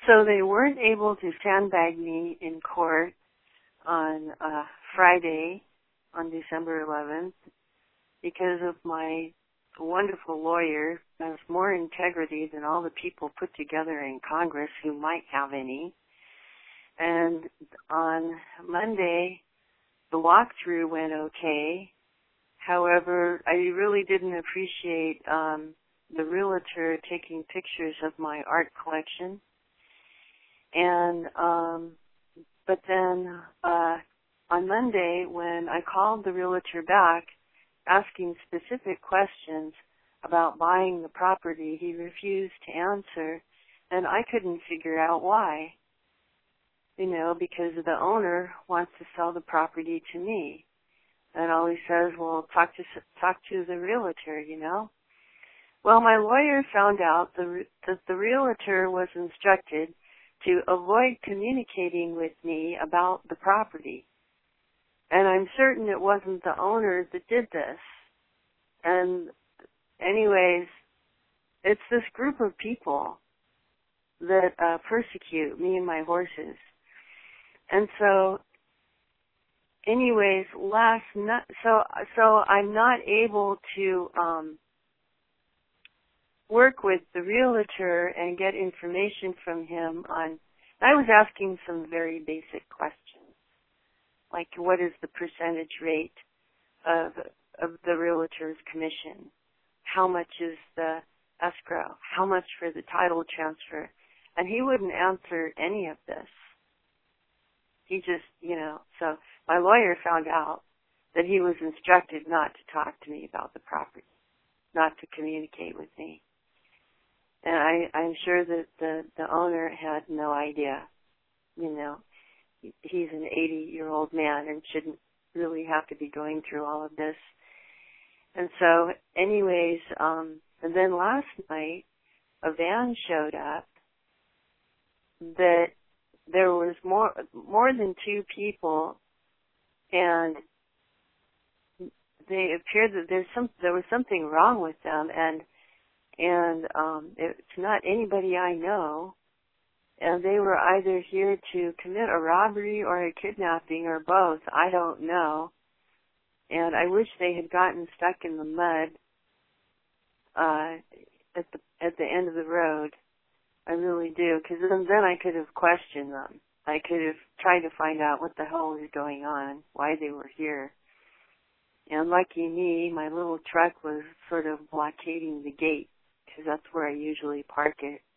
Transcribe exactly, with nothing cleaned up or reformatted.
So they weren't able to sandbag me in court on uh, Friday, on December eleventh, because of my wonderful lawyer has more integrity than all the people put together in Congress who might have any. And on Monday, the walkthrough went okay. However, I really didn't appreciate um, the realtor taking pictures of my art collection. And um, but then uh, on Monday, when I called the realtor back, asking specific questions about buying the property, he refused to answer, and I couldn't figure out why. You know, because the owner wants to sell the property to me. And all he says, well, talk to talk to the realtor, you know. Well, my lawyer found out the, that the realtor was instructed to avoid communicating with me about the property. And I'm certain it wasn't the owner that did this. And anyways, it's this group of people that uh, persecute me and my horses. And so, anyways, last night, so so I'm not able to um, work with the realtor and get information from him on. I was asking some very basic questions, like what is the percentage rate of of the realtor's commission? How much is the escrow? How much for the title transfer? And he wouldn't answer any of this. He just, you know, so my lawyer found out that he was instructed not to talk to me about the property, not to communicate with me. And I, I'm sure that the, the owner had no idea. You know, he's an eighty-year-old man and shouldn't really have to be going through all of this. And so, anyways, um, and then last night, a van showed up that there was more more than two people, and they appeared that there's some there was something wrong with them, and and um, it's not anybody I know, and they were either here to commit a robbery or a kidnapping or both. I don't know, and I wish they had gotten stuck in the mud uh, at the at the end of the road. I really do, because then, then I could have questioned them. I could have tried to find out what the hell was going on, why they were here. And lucky me, my little truck was sort of blockading the gate, because that's where I usually park it.